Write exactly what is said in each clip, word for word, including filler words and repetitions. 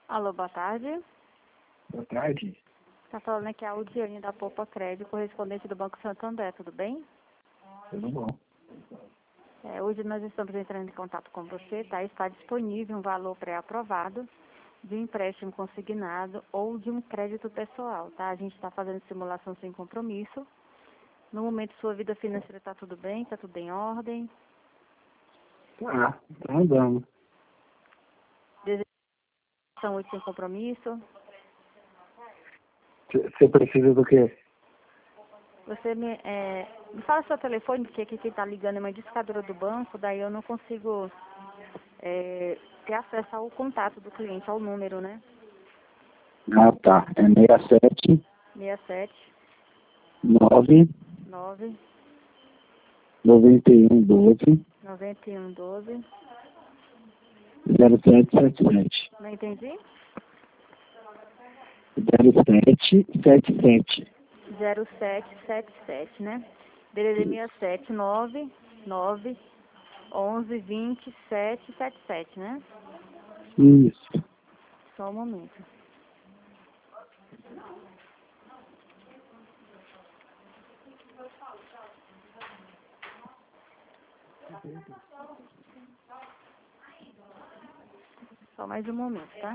Alô, boa tarde. Boa tarde. Está falando aqui a Audiane da Poupa Crédito, correspondente do Banco Santander, tudo bem? Tudo bom. É, hoje nós estamos entrando em contato com você, tá? Está disponível um valor pré-aprovado de um empréstimo consignado ou de um crédito pessoal, tá? A gente está fazendo simulação sem compromisso. No momento, sua vida financeira está tudo bem? Está tudo em ordem? Tá, tá andando. São oito sem compromisso? Você precisa do quê? Você me, é, me fala seu telefone, porque aqui quem está ligando é uma discadora do banco, daí eu não consigo é, ter acesso ao contato do cliente, ao número, né? Ah, tá. É seis sete seis sete nove nove nove um doze nove um doze. zero sete sete sete. Não entendi? zero sete sete sete. zero sete sete sete, né? D D D seis sete nove nove onze vinte sete sete sete, né? Isso. Só um momento. Só mais um momento, tá?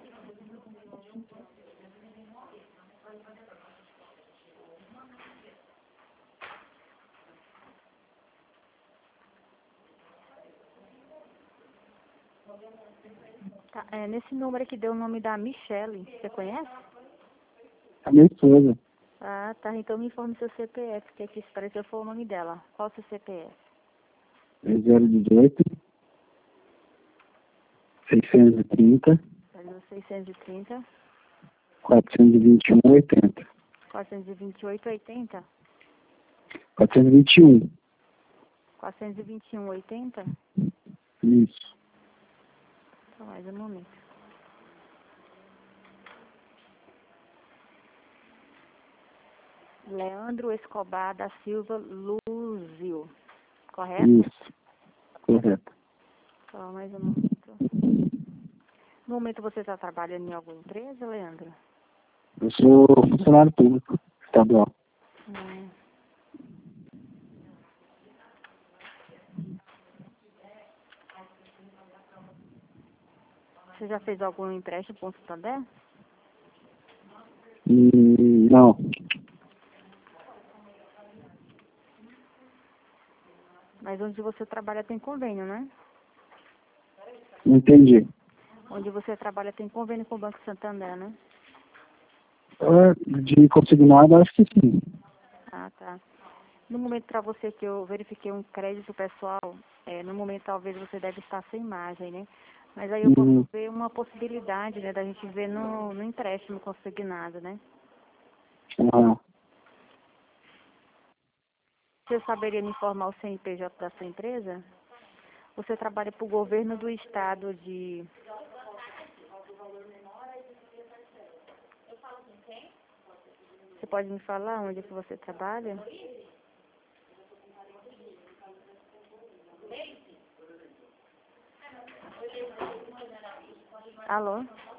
Tá, é, nesse número aqui deu o nome da Michele, você conhece? A minha esposa. Ah, tá, então me informe seu C P F, porque aqui pareceu foi o nome dela. Qual o seu C P F? É zero dezoito seiscentos e trinta seiscentos e trinta quatrocentos e vinte e um oitenta. quatrocentos e vinte e oito oitenta quatrocentos e vinte e um. quatrocentos e vinte e um oitenta. Isso. Só mais um momento. Leandro Escobar da Silva Luzio, correto? Isso. Correto. Só mais um momento. No momento você está trabalhando em alguma empresa, Leandro? Eu sou funcionário público estadual. Hum. Você já fez algum empréstimo com o Santander? Hum, não. Mas onde você trabalha tem convênio, né? Não entendi. Onde você trabalha tem convênio com o Banco Santander, né? Ah, de consignado, acho que sim. Ah, tá. No momento para você que eu verifiquei um crédito pessoal, é, no momento talvez você deve estar sem margem, né? Mas aí eu posso Uhum. ver uma possibilidade, né, da gente ver no, no empréstimo consignado, né? Ah, Você saberia me informar o C N P J da sua empresa? Você trabalha para o governo do estado de... Você pode me falar onde é que você trabalha? Alô?